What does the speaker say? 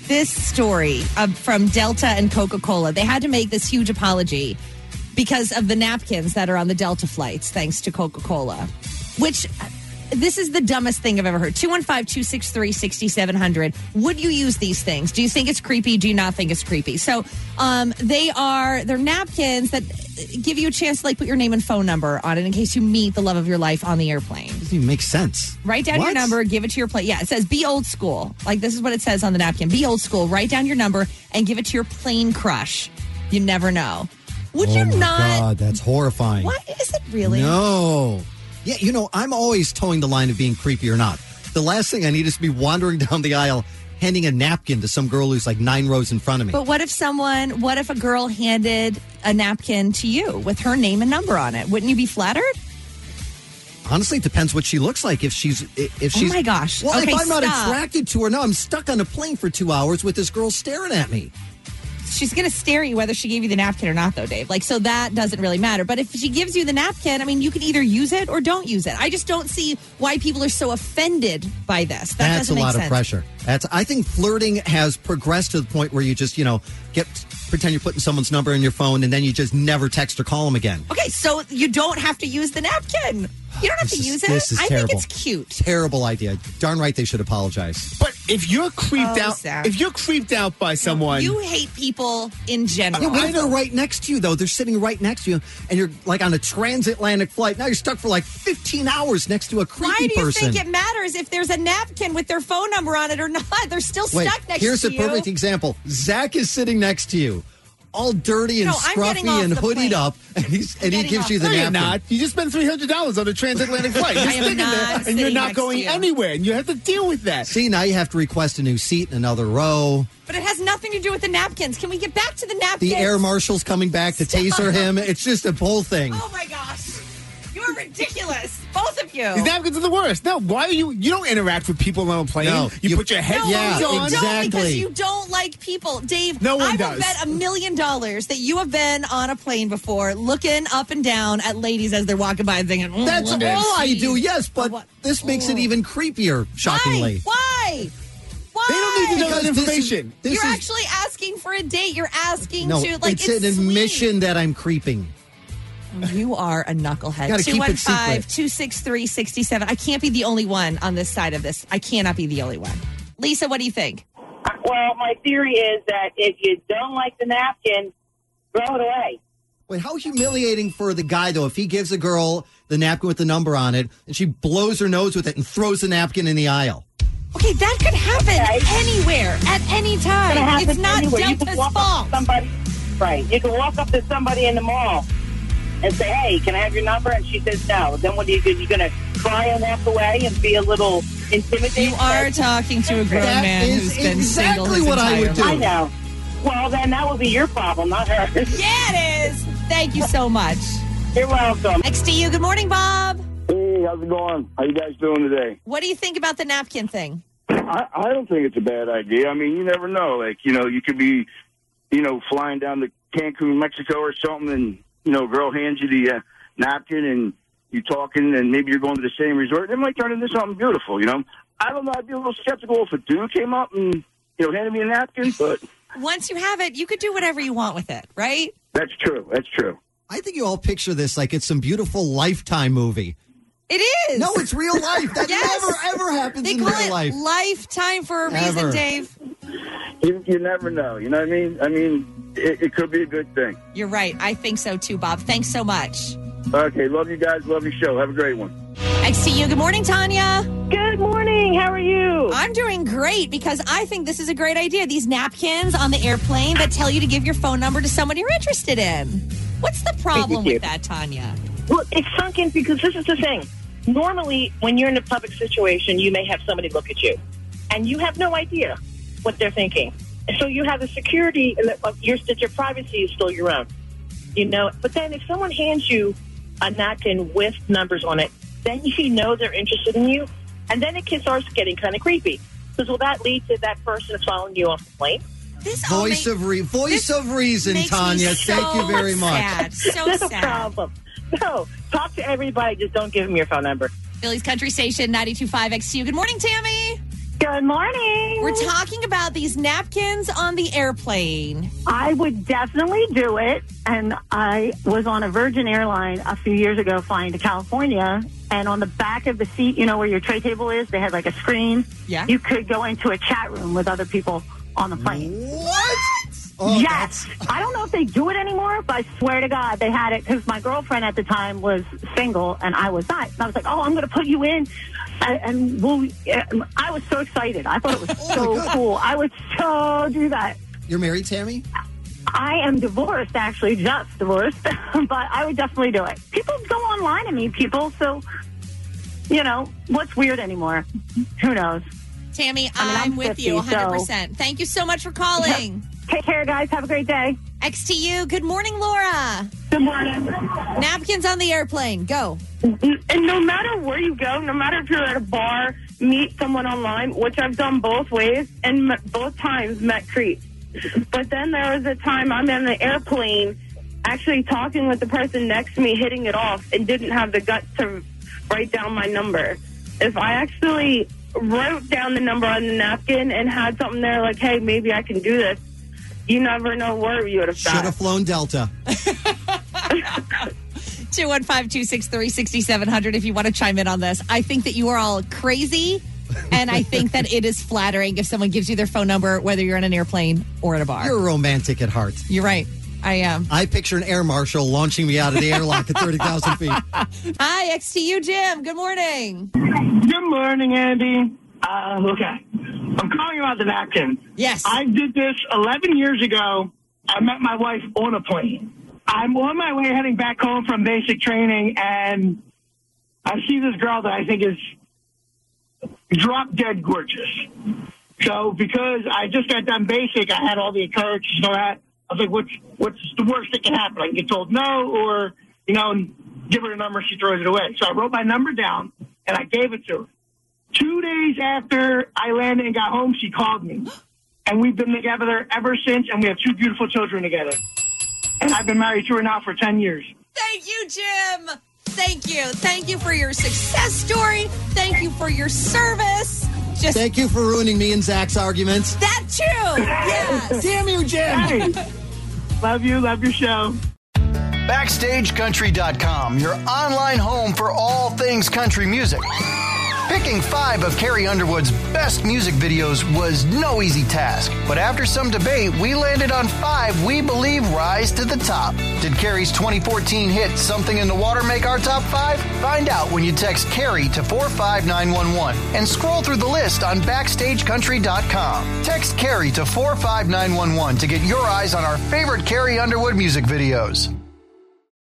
this story from Delta and Coca-Cola. They had to make this huge apology because of the napkins that are on the Delta flights, thanks to Coca-Cola, which... This is the dumbest thing I've ever heard. 215-263-6700. Would you use these things? Do you think it's creepy? Do you not think it's creepy? So they're napkins that give you a chance to put your name and phone number on it in case you meet the love of your life on the airplane. Doesn't even make sense. Write down your number, give it to your plane. Yeah, it says be old school. This is what it says on the napkin. Be old school. Write down your number and give it to your plane crush. You never know. Would you not? Oh, my God, that's horrifying. What is it really? No. Yeah, I'm always towing the line of being creepy or not. The last thing I need is to be wandering down the aisle handing a napkin to some girl who's 9 rows in front of me. But what if a girl handed a napkin to you with her name and number on it? Wouldn't you be flattered? Honestly, it depends what she looks like. If she's oh my gosh. Well, okay, if I'm not stop. attracted to her, no, I'm stuck on a plane for 2 hours with this girl staring at me. She's going to stare at you whether she gave you the napkin or not, though, Dave. So that doesn't really matter. But if she gives you the napkin, you can either use it or don't use it. I just don't see why people are so offended by this. That's doesn't make a lot sense. of pressure. I think flirting has progressed to the point where you just, pretend you're putting someone's number in your phone and then you just never text or call them again. Okay, so you don't have to use the napkin. You don't have to use it. This is I terrible. think it's cute. Terrible idea. Darn right they should apologize. But if you're creeped out, Sam. if you're creeped out by someone, You hate people in general. Yeah, what if they're right next to you, though? They're sitting right next to you, and you're on a transatlantic flight. Now you're stuck for 15 hours next to a creepy person. Why do you think it matters if there's a napkin with their phone number on it or not? They're still stuck next to you. Here's a perfect example. Zach is sitting next to you, all dirty and scruffy and hoodied up, and he gives you the no, you're napkin. not. You just spent $300 on a transatlantic flight. You're sitting there, and you're not going anywhere, and you have to deal with that. See, now you have to request a new seat in another row. But it has nothing to do with the napkins. Can we get back to the napkins? The air marshal's coming back to taser him. It's just a whole thing. Oh, my gosh. You're ridiculous. Both of you. These napkins are the worst. No, why are you don't interact with people on a plane. No, you put your headphones yeah, on. exactly. Because you don't like people. Dave, No one I does. will bet $1 million that you have been on a plane before looking up and down at ladies as they're walking by and thinking, That's all I do, yes, but what? this makes it even creepier, shockingly. Why? They don't need to know Because that information. You're actually asking for a date. You're asking No, to, it's an admission that I'm creeping. You are a knucklehead. Gotta keep it secret. 215-263-67. I can't be the only one on this side of this. I cannot be the only one. Lisa, what do you think? Well, my theory is that if you don't like the napkin, throw it away. Wait, how humiliating for the guy, though, if he gives a girl the napkin with the number on it and she blows her nose with it and throws the napkin in the aisle. Okay, that could happen anywhere, at any time. It's not anywhere. Delta's fault. Right. You can walk up to somebody in the mall and say, hey, can I have your number? And she says no. Then what do you do? You're going to cry and walk away and be a little intimidated? You are talking to a grown man who's been exactly single his what I would do. I know. Well, then that would be your problem, not hers. Yeah, it is. Thank you so much. You're welcome. Next to you. Good morning, Bob. Hey, how's it going? How you guys doing today? What do you think about the napkin thing? I don't think it's a bad idea. I mean, you never know. You could be, flying down to Cancun, Mexico or something, and, a girl hands you the napkin and you talking, and maybe you're going to the same resort. It might turn into something beautiful, I don't know. I'd be a little skeptical if a dude came up and, handed me a napkin, but... Once you have it, you could do whatever you want with it, right? That's true. I think you all picture this like it's some beautiful Lifetime movie. It is. No, it's real life. That Yes. never, ever happens They in call real it life. Lifetime for a reason, Ever. Dave. You never know. You know what I mean? I mean, it could be a good thing. You're right. I think so too, Bob. Thanks so much. Okay, love you guys. Love your show. Have a great one. Next to you. Good morning, Tanya. Good morning. How are you? I'm doing great because I think this is a great idea. These napkins on the airplane that tell you to give your phone number to someone you're interested in. What's the problem with that, Tanya? Well, it's sunk in because this is the thing. Normally, when you're in a public situation, you may have somebody look at you, and you have no idea what they're thinking. So you have the security, and your privacy is still your own, But then if someone hands you a napkin with numbers on it, then you know they're interested in you, and then it starts getting kind of creepy. Because will that lead to that person following you off the plane? Voice of reason, Tanya. Thank you very much. Sad. So No sad. problem. No, talk to everybody. Just don't give them your phone number. Philly's Country Station 92.5 XU. Good morning, Tammy. Good morning. We're talking about these napkins on the airplane. I would definitely do it. And I was on a Virgin airline a few years ago flying to California. And on the back of the seat, you know, where your tray table is, they had like a screen. Yeah. You could go into a chat room with other people on the plane. What? Oh, yes. I don't know if they do it anymore, but I swear to God, they had it because my girlfriend at the time was single and I was not. And I was like, oh, I'm going to put you in. And I was so excited. I thought it was so cool. I would so do that. You're married, Tammy? I am divorced, actually, just divorced. But I would definitely do it. People go online and meet people, so, you know, what's weird anymore? Who knows? Tammy, I'm with 50, you 100%. So. Thank you so much for calling. Take care, guys. Have a great day. XTU, good morning, Laura. Good morning. Napkins on the airplane. Go. And no matter where you go, no matter if you're at a bar, meet someone online, which I've done both ways, and both times met creeps. But then there was a time I'm in the airplane actually talking with the person next to me, hitting it off, and didn't have the guts to write down my number. If I actually wrote down the number on the napkin and had something there like, hey, maybe I can do this, you never know where you would have Should have flown Delta. 215-263-6700 if you want to chime in on this. I think that you are all crazy, and I think that it is flattering if someone gives you their phone number, whether you're in an airplane or at a bar. You're romantic at heart. You're right. I am. I picture an air marshal launching me out of the airlock at 30,000 feet. Hi, XTU Jim. Good morning. Good morning, Andy. Okay. I'm calling about the napkin. Yes. I did this 11 years ago. I met my wife on a plane. I'm on my way heading back home from basic training, and I see this girl that I think is drop dead gorgeous. So because I just got done basic, I had all the encouragements and all that. I was like, what's the worst that can happen? I can get told no, or, you know, give her a number, she throws it away. So I wrote my number down, and I gave it to her. 2 days after I landed and got home, she called me. And we've been together ever since, and we have 2 beautiful children together. And I've been married to her now for 10 years. Thank you, Jim. Thank you. Thank you for your success story. Thank you for your service. Thank you for ruining me and Zach's arguments. That too. Yes. Damn you, Jim. Hey, love you. Love your show. BackstageCountry.com, your online home for all things country music. Picking 5 of Carrie Underwood's best music videos was no easy task. But after some debate, we landed on 5 we believe rise to the top. Did Carrie's 2014 hit Something in the Water make our top 5? Find out when you text Carrie to 45911 and scroll through the list on BackstageCountry.com. Text Carrie to 45911 to get your eyes on our favorite Carrie Underwood music videos.